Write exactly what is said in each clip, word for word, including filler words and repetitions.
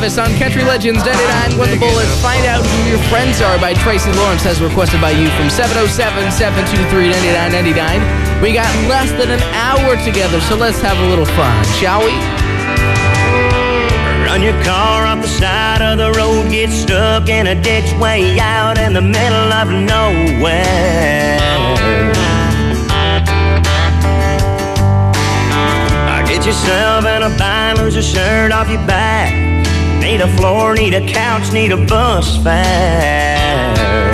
Thomas on Country Legends ninety-nine When the Bullets. Find out who your friends are by Tracy Lawrence, as requested by you from seven oh seven, seven two three, nine nine nine nine. We got less than an hour together, so let's have a little fun, shall we? Run your car off the side of the road, get stuck in a ditch way out in the middle of nowhere. Get yourself in a bind, lose a shirt off your back. Need a floor, need a couch, need a bus fare.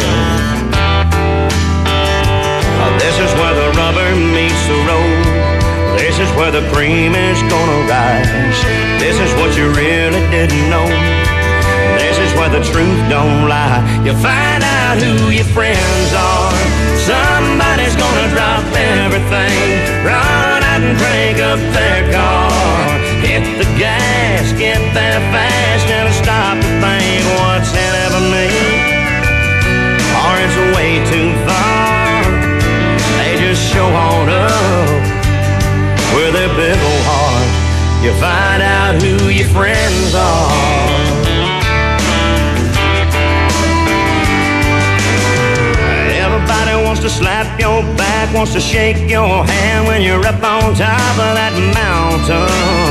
Oh, this is where the rubber meets the road. This is where the cream is gonna rise. This is what you really didn't know. This is where the truth don't lie. You find out who your friends are. Somebody's gonna drop everything, run out and crank up their car. Hit the gas, get there fast, and stop to think what's in it for me. Or it's way too far. They just show on up with their big old heart. You find out who your friends are. Everybody wants to slap your back, wants to shake your hand when you're up on top of that mountain.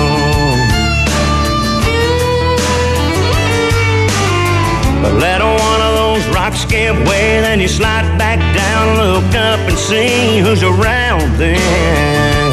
But let one of those rocks give way, then you slide back down, look up and see who's around then.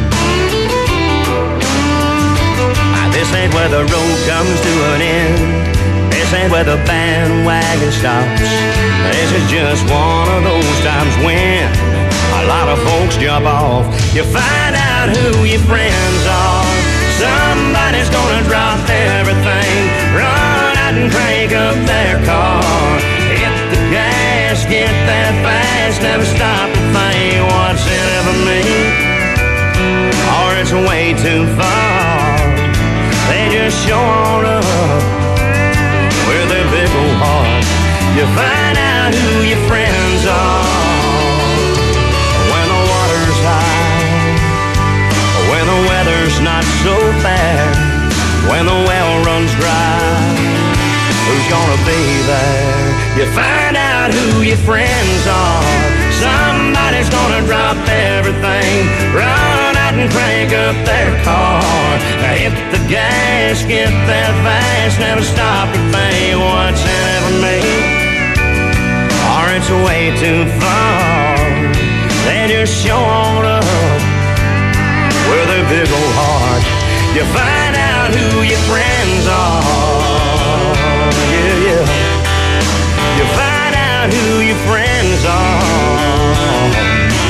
This ain't where the road comes to an end. This ain't where the bandwagon stops. This is just one of those times when a lot of folks jump off. You find out who your friends are. Somebody's gonna drop everything, run out and crank up their car. Hit the gas, get there fast, never stop to think what's in it for me. Or it's way too far. They just show on up with their big old heart. You find out who your friends are. When the water's high, when the weather's not so bad, when the well runs dry, who's gonna be there? You find out who your friends are. Somebody's gonna drop everything, run out and crank up their car. Hit the gas, get there fast, never stop to think what's in it for me. Or it's way too far. They just show on up with their big old heart. You find out who your friends are. Yeah, yeah. You find out who your friends are.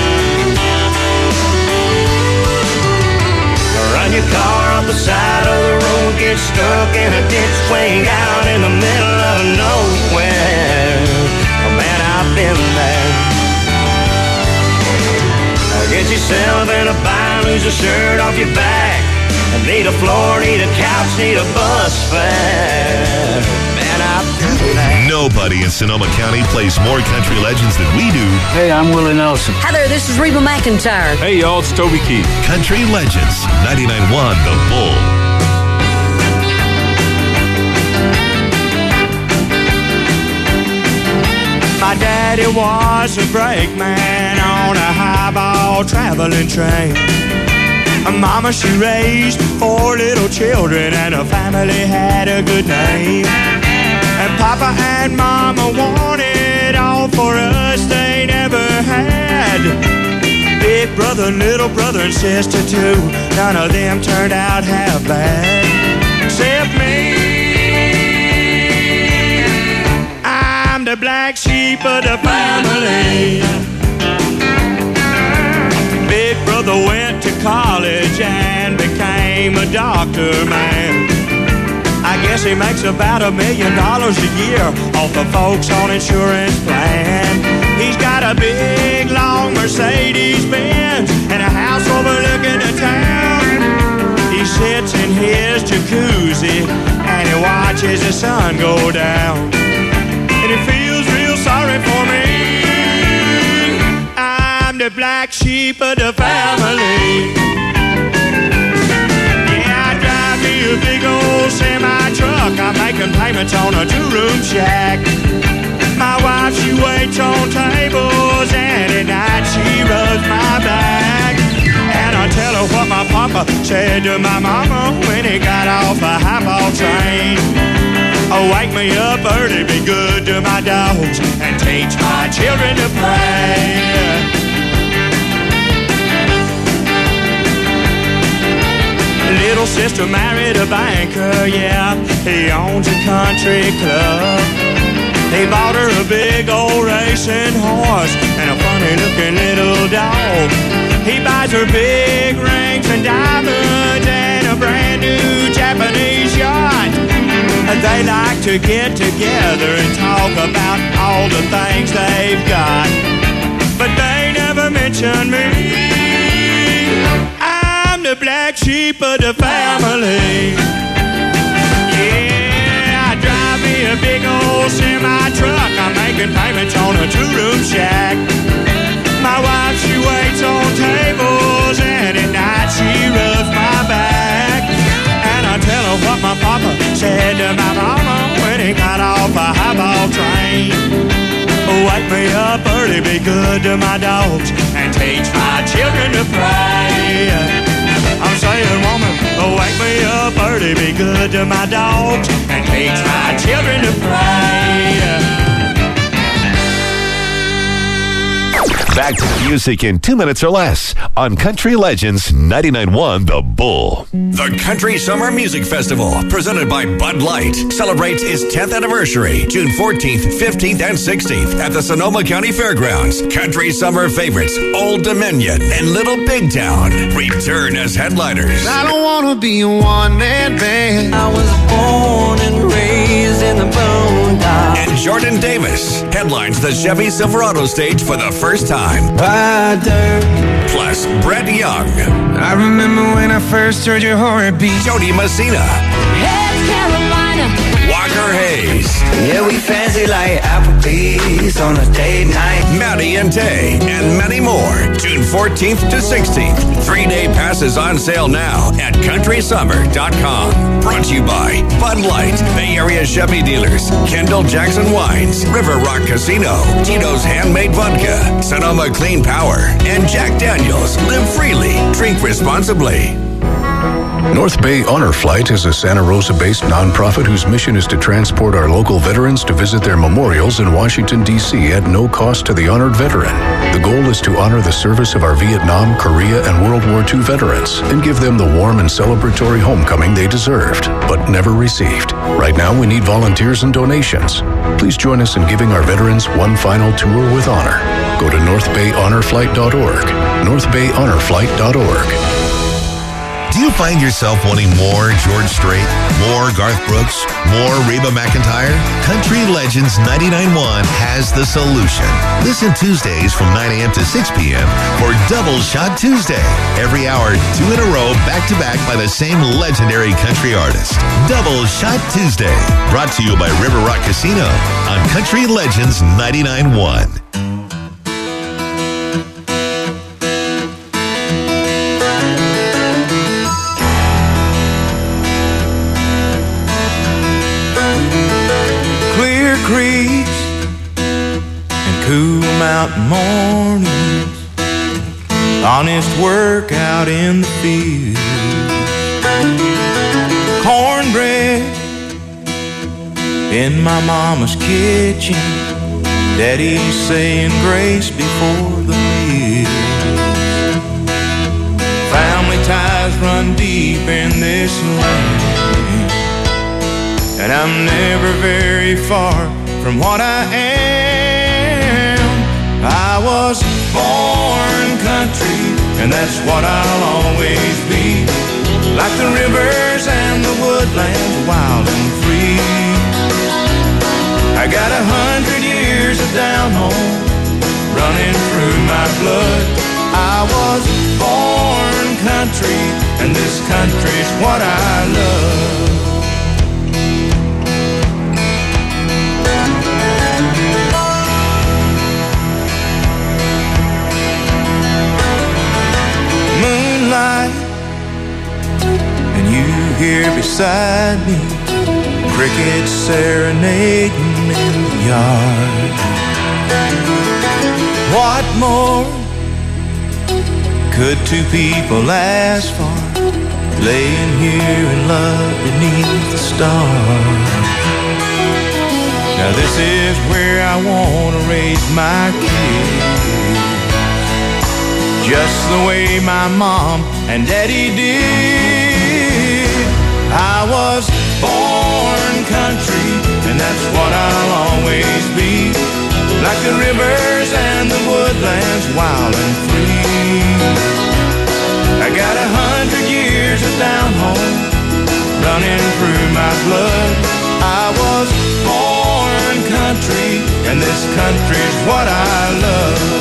Run your car off the side of the road, get stuck in a ditch way out in the middle of nowhere. Oh man, I've been there. Get yourself in a bind, lose a shirt off your back. Need a floor, need a couch, need a bus fare. Man, I've been there. Nobody in Sonoma County plays more country legends than we do. Hey, I'm Willie Nelson. Hi there, this is Reba McEntire. Hey, y'all, it's Toby Keith. Country Legends, ninety-nine point one The Bull. My daddy was a brakeman on a highball traveling train. Mama, she raised four little children, and her family had a good name. And Papa and Mama wanted all for us they never had. Big brother, little brother, and sister too, none of them turned out half bad. Except me, I'm the black sheep of the family. Big brother went to college and became a doctor, man. I guess he makes about a million dollars a year off of folks on insurance plan. He's got a big, long Mercedes-Benz and a house overlooking the town. He sits in his jacuzzi and he watches the sun go down. And he feels real sorry for me. The black sheep of the family. Yeah, I drive me a big old semi truck. I'm making payments on a two-room shack. My wife, she waits on tables, and at night she rubs my back. And I tell her what my papa said to my mama when he got off a highball train. Oh, wake me up early, be good to my dogs, and teach my children to pray. Little sister married a banker, yeah, he owns a country club. He bought her a big old racing horse and a funny-looking little dog. He buys her big rings and diamonds and a brand-new Japanese yacht. And they like to get together and talk about all the things they've got. But they never mention me. I'm the black sheep of the family. Yeah, I drive me a big old semi-truck. I'm making payments on a two-room shack. My wife, she waits on tables, and at night she rubs my back. And I tell her what my papa said to my mama when he got off a highball train. Wake me up early, be good to my dogs, and teach my children to pray. I'm saying, woman, wake me up early, be good to my dogs, and teach my children to pray. Back to the music in two minutes or less on Country Legends ninety-nine point one The Bull. The Country Summer Music Festival, presented by Bud Light, celebrates its tenth anniversary, June fourteenth, fifteenth, and sixteenth at the Sonoma County Fairgrounds. Country summer favorites Old Dominion and Little Big Town return as headliners. I don't want to be a one-man band. I was born and raised in the boondocks. And Jordan Davis headlines the Chevy Silverado stage for the first time. Rider. Plus, Brett Young. I remember when I first heard your heartbeat. Jody Messina. Hey, Carolina. Walker Hayes. Yeah, we fancy like Applebee's on a date night. Maddie and Tay, and many more. June fourteenth to sixteenth. Three-day passes on sale now at country summer dot com. Brought to you by Bud Light, Bay Area Chevy Dealers, Kendall Jackson Wines, River Rock Casino, Tito's Handmade Vodka, Sonoma Clean Power, and Jack Daniels. Live freely, drink responsibly. North Bay Honor Flight is a Santa Rosa-based nonprofit whose mission is to transport our local veterans to visit their memorials in Washington, D C at no cost to the honored veteran. The goal is to honor the service of our Vietnam, Korea, and World War Two veterans and give them the warm and celebratory homecoming they deserved, but never received. Right now, we need volunteers and donations. Please join us in giving our veterans one final tour with honor. Go to north bay honor flight dot org, north bay honor flight dot org. Do you find yourself wanting more George Strait, more Garth Brooks, more Reba McEntire? Country Legends ninety-nine point one has the solution. Listen Tuesdays from nine a.m. to six p.m. for Double Shot Tuesday. Every hour, two in a row, back-to-back by the same legendary country artist. Double Shot Tuesday, brought to you by River Rock Casino on Country Legends ninety-nine point one. Creeks and cool mountain mornings, honest work out in the field, cornbread in my mama's kitchen, daddy saying grace before the meal. Family ties run deep in this land, and I'm never very far from what I am. I was born country, and that's what I'll always be. Like the rivers and the woodlands, wild and free. I got a hundred years of down home running through my blood. I was born country, and this country's what I love. Moonlight, and you here beside me, crickets serenading in the yard. What more could two people ask for, laying here in love beneath the stars? Now this is where I want to raise my kids, just the way my mom and daddy did. I was born country, and that's what I'll always be, like the rivers and the woodlands, wild and free. I got a hundred years of down home running through my blood. I was born country, and this country's what I love.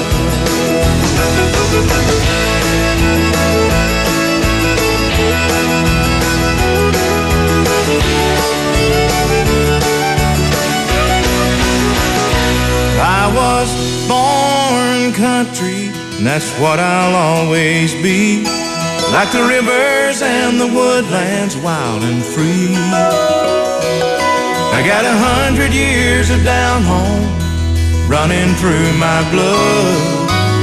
I was born country, and that's what I'll always be, like the rivers and the woodlands, wild and free. I got a hundred years of down home running through my blood.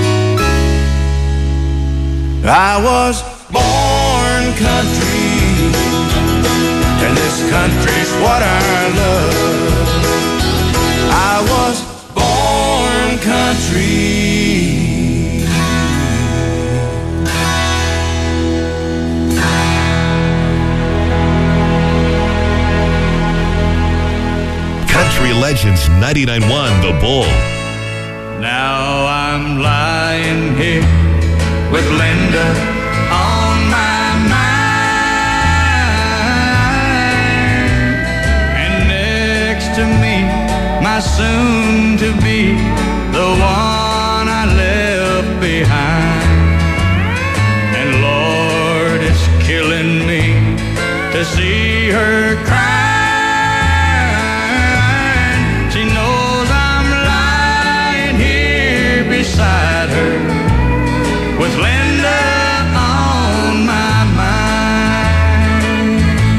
I was born country, and this country's what I love. I was born country. Country Legends ninety-nine point one The Bull. Now I'm lying here with Linda on my mind, and next to me, my soon-to-be, the one I left behind. And Lord, it's killing me to see her crying. She knows I'm lying here beside her with Linda on my mind.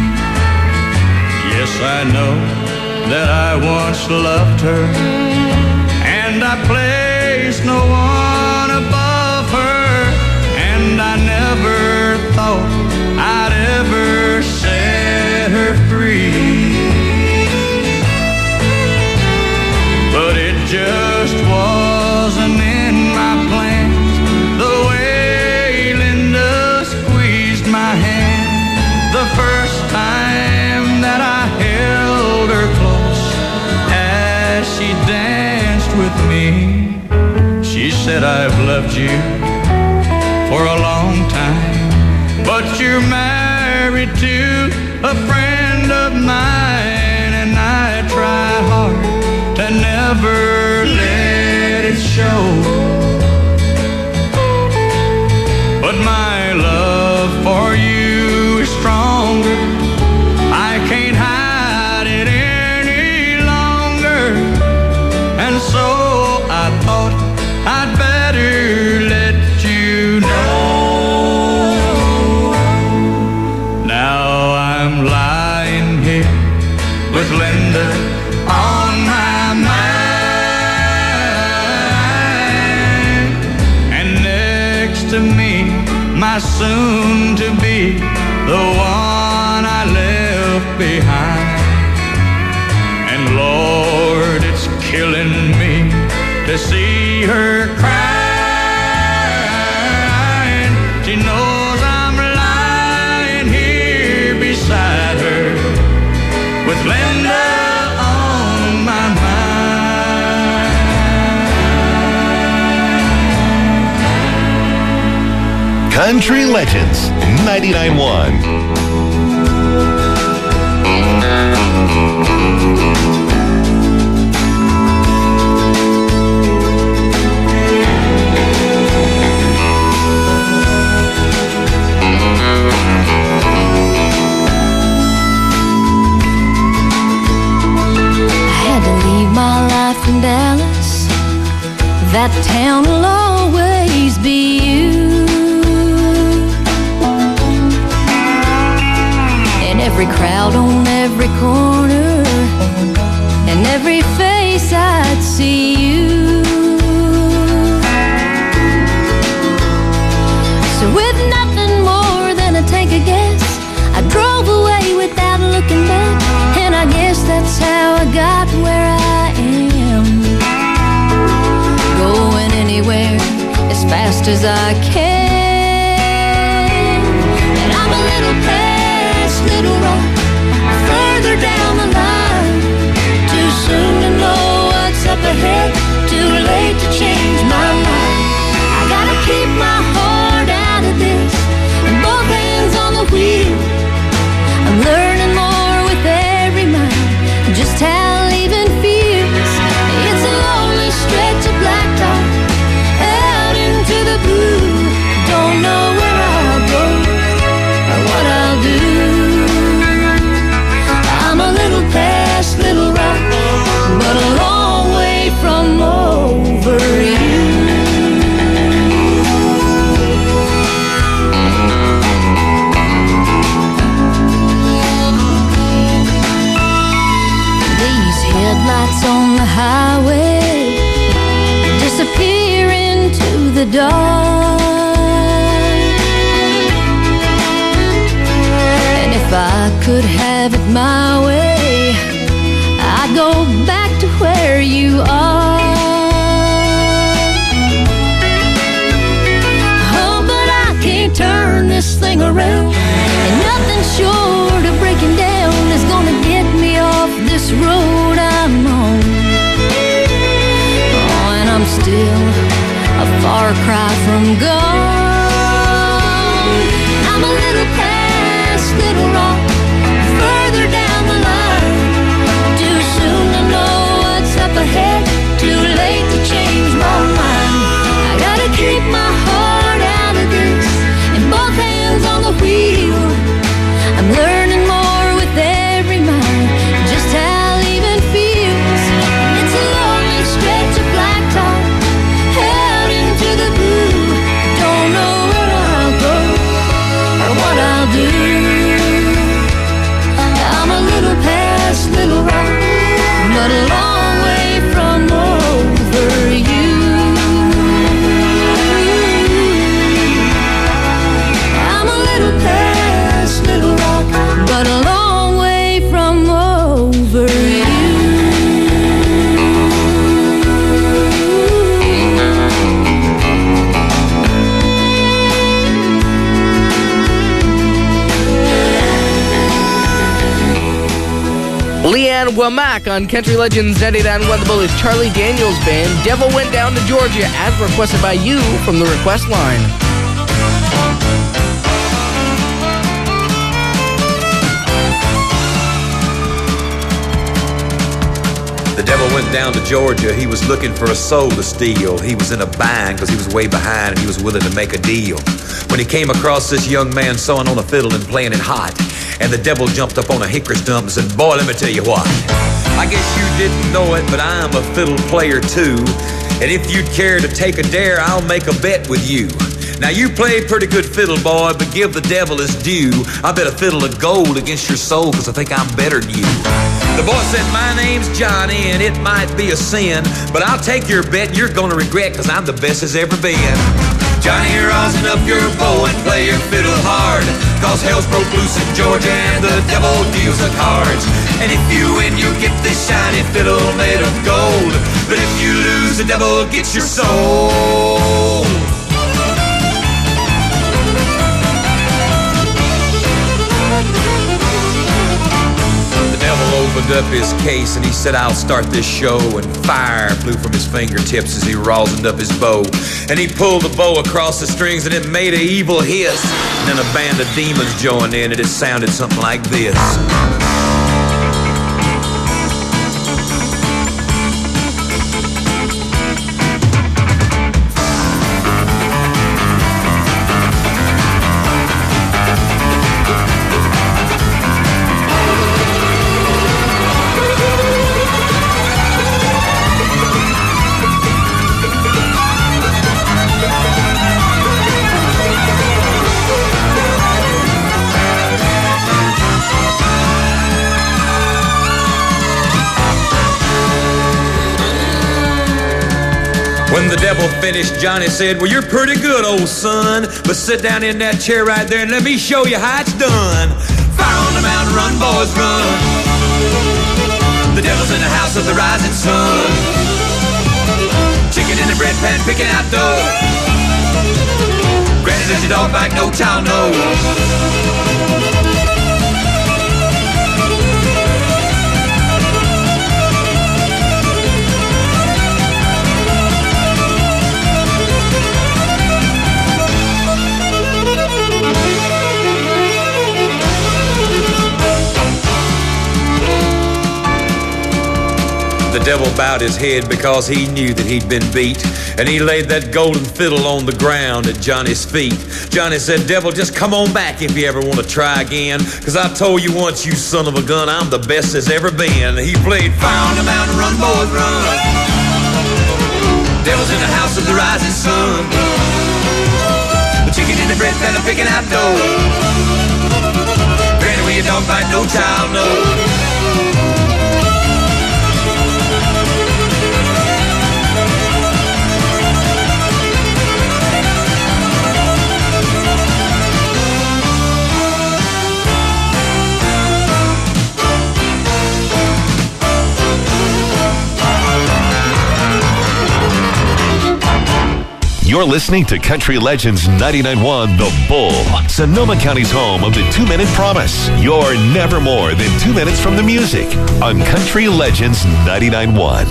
Yes, I know that I once loved her, and I placed no one above her, and I never thought I'd ever set her free. But it just wasn't in my plans, the way Linda squeezed my hand the first time that I held her close as she danced with me. She said, I've loved you for a long time, but you're married to a friend of mine, and I try hard to never let it show. But my love for you is stronger. I can't hide it any longer, and so I thought I'd better let you know. Now I'm lying here with Linda on my mind, and next to me, my soon-to-be, the one I left behind. And Lord, it's killing me to see her crying. She knows I'm lying here beside her with Linda on my mind. Country Legends ninety-nine point one. My life in Dallas, that town will always be you. In every crowd, on every corner, every face I'd see you. So with nothing more than a take a guess, I drove away without looking back, and I guess that's how I got where I am. Going anywhere as fast as I can, and I'm a little past Little Rock, further down the line. Too soon to know what's up ahead, too late to change my mind. I gotta keep my heart out of this, and both hands on the wheel. I'm learning more with every mile, just how leaving feels. It's a lonely stretch of blacktop out into the blue. Don't know where I'll go or what I'll do. I'm a little past Little Rock, but a long way from over you. These headlights on the highway disappear into the dark, and if I could have it my way, I'd go back to where you are. Oh, but I can't turn this thing around, and nothing short of breaking down is gonna get me off this road I'm on. Oh, and I'm still a far cry from gone. I'm a little past Little Rock, further down the line. Too soon to know what's up ahead, too late to change my mind. I gotta keep my heart out of this, and both hands on the wheel. I'm learning more with every mile, just how leaving feels. It's a lonely stretch of blacktop out into the blue. Don't know where I'll go or what I'll do. I'm a little past Little Rock, but a long way from over you. I'm a little past Little Rock, but a long way from over you. Leanne Womack on Country Legends ninety-nine point one The Bull is Charlie Daniels Band. Devil Went Down to Georgia, as requested by you from the request line. The devil went down to Georgia. He was looking for a soul to steal. He was in a bind because he was way behind and he was willing to make a deal. When he came across this young man sewing on a fiddle and playing it hot, and the devil jumped up on a hickory stump and said, "Boy, let me tell you what. I guess you didn't know it, but I'm a fiddle player too. And if you'd care to take a dare, I'll make a bet with you. Now you play pretty good fiddle, boy, but give the devil his due. I bet a fiddle of gold against your soul, cause I think I'm better than you." The boy said, "My name's Johnny, and it might be a sin, but I'll take your bet and you're gonna regret, cause I'm the best as ever been. Johnny, you're rosin up your bow and play your fiddle hard, cause hell's broke loose in Georgia and the devil deals the cards. And if you win, you get this shiny fiddle made of gold, but if you lose, the devil gets your soul." The devil opened up his case and he said, "I'll start this show," and fire flew from his fingertips as he rosined up his bow. And he pulled the bow across the strings and it made an evil hiss. And then a band of demons joined in and it sounded something like this. When the devil finished, Johnny said, well, you're pretty good, old son, but sit down in that chair right there and let me show you how it's done. Fire on the mountain, run, boys, run. The devil's in the house of the rising sun. Chicken in the bread pan, picking out dough. Granny, does your dog bite? No child knows. The devil bowed his head because he knew that he'd been beat, and he laid that golden fiddle on the ground at Johnny's feet. Johnny said, devil, just come on back if you ever want to try again, because I told you once, you son of a gun, I'm the best there's ever been. He played Fire on the Mountain, Run, Boys, Run. Devil's in the house of the rising sun. The chicken in the bread pan, picking out dough. Granny, where your dog bite, no child knows. You're listening to Country Legends ninety-nine point one The Bull, Sonoma County's home of the two-minute promise. You're never more than two minutes from the music on Country Legends ninety-nine point one.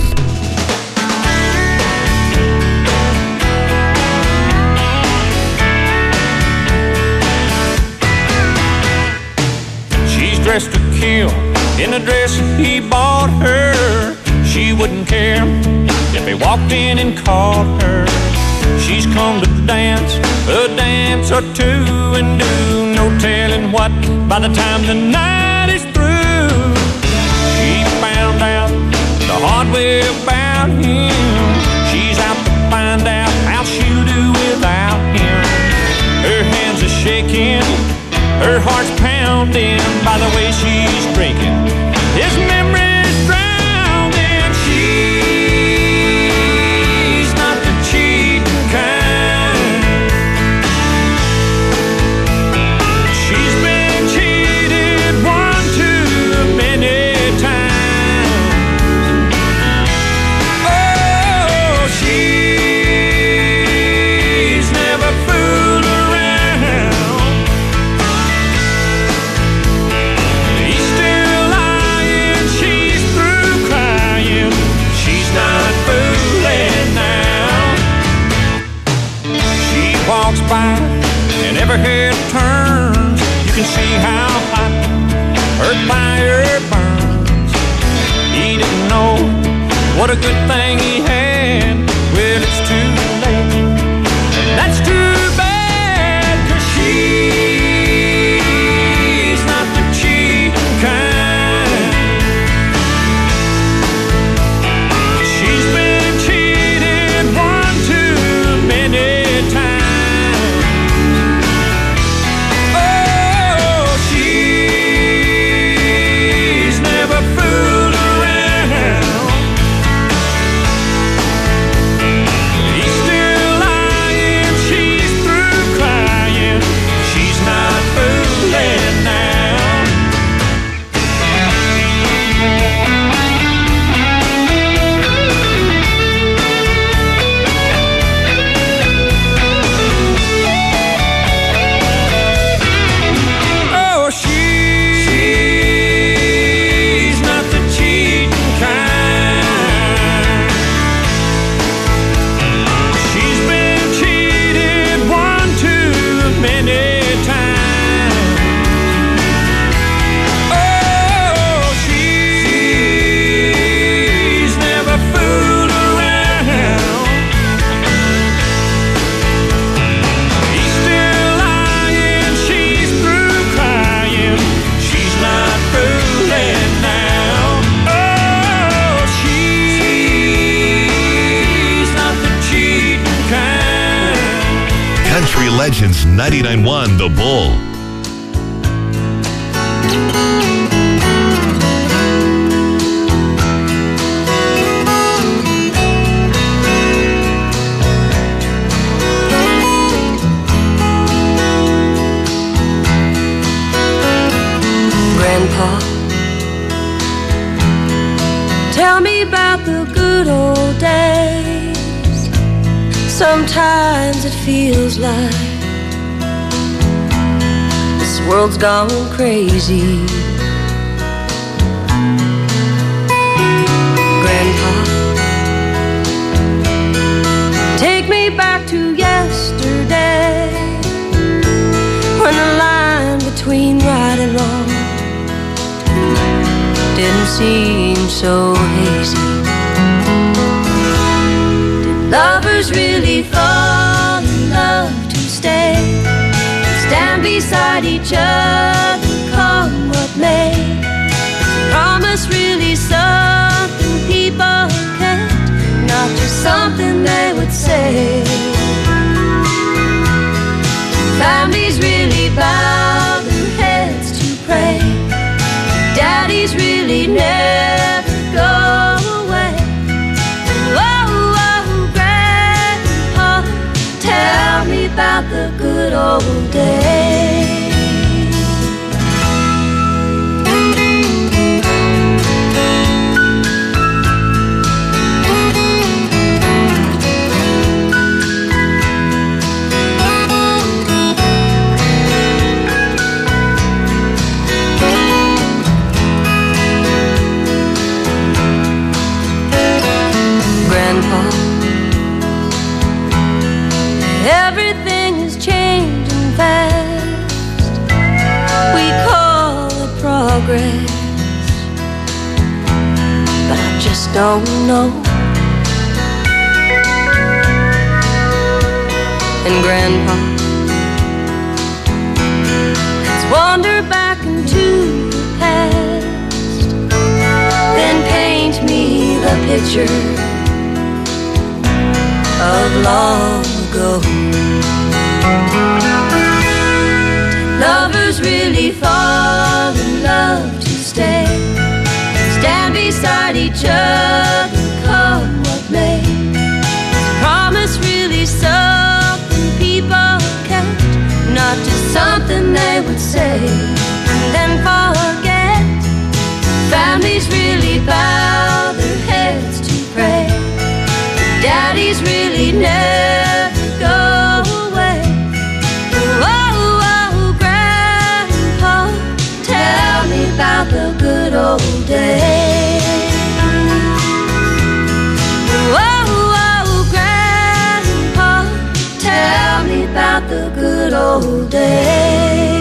She's dressed to kill in a dress he bought her. She wouldn't care if he walked in and caught her. She's come to dance, a dance or two, and do no telling what by the time the night is through. She found out the hard way about him. She's out to find out how she'll do without him. Her hands are shaking, her heart's pounding by the way she's drinking. His memory's drowning. She's not the cheating kind. She's been cheated one too many times. Oh, she's never fooled around. He's still lying, she's through crying. She's not fooling now. She walks by and every head turns. You can see how hot her fire burns. He didn't know what a good thing he had. Well, it's too late. That's too bad, 'cause she's not the cheating kind. She's been cheated one too many times. Oh, she's never fooled around. He's still lying, she's through crying. She's not fooling now. Oh, she's not the cheating kind. She's been cheated one too many times. Oh, she's never fooled around. He's still lying, she's through crying. She's not fooling now. Oh, she's not the cheating kind. Country Legends ninety-nine point one The Bull. Sometimes it feels like this world's gone crazy. Grandpa, take me back to yesterday, when the line between right and wrong didn't seem so hazy. Did lovers really fall in love to stay, stand beside each other, come what may? Is promise really something people can't, not just something they would say? Families really bow their heads to pray, daddies really never go away. Oh, oh, Grandpa, tell me about the good old days. Everything is changing fast, we call it progress, but I just don't know. And Grandpa, let's wander back into the past, then paint me the picture of long ago. Lovers really fall in love to stay, stand beside each other, come what may? Is promise really something people can't, not just something they would say and then forget? Families really bow their heads to pray, daddies really never go away. Oh, oh, Grandpa, tell me about the good old days. Oh, oh, Grandpa, tell me about the good old days.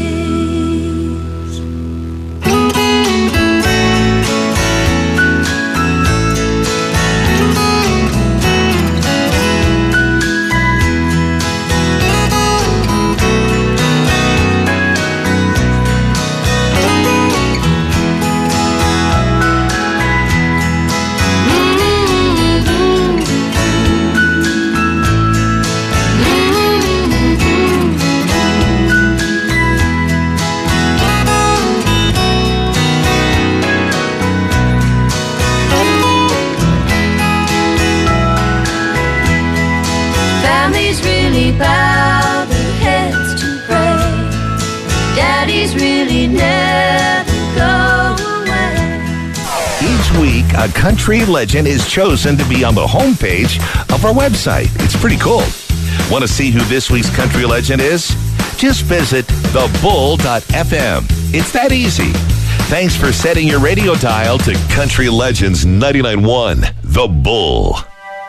Bow their heads to pray, daddies really never go away. Each week, a country legend is chosen to be on the homepage of our website. It's pretty cool. Want to see who this week's country legend is? Just visit the bull dot f m. It's that easy. Thanks for setting your radio dial to Country Legends ninety-nine point one, The Bull.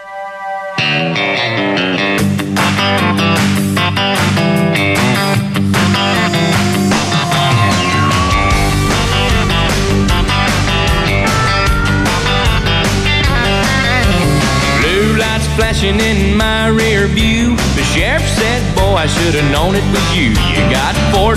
Flashing in my rear view, the sheriff said, boy, I should have known it was you. You got four